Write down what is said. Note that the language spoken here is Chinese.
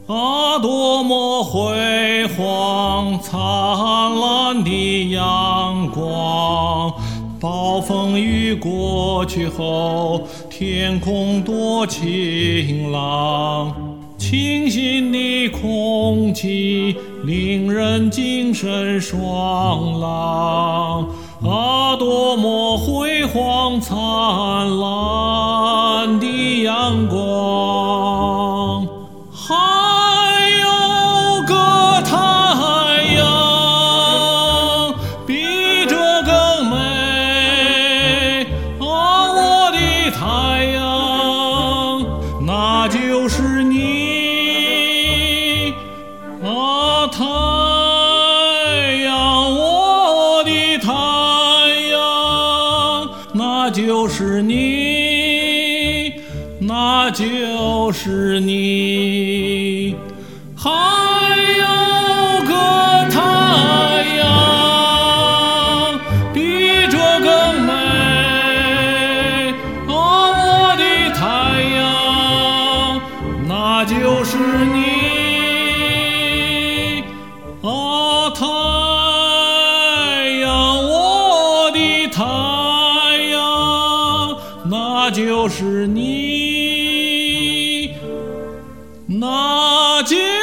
啊，多么辉煌灿烂的阳光！暴风雨过去后，天空多晴朗，清新的空气令人精神爽朗。啊，多么辉煌灿烂的阳光！还有个太阳比这更美，啊，我的太阳，那就是你，啊，太阳，我的太阳，那就是你，那就是你。还有个太阳比这更美，啊，我的太阳，那就是你，啊，太阳，我的太阳，那就是你，那就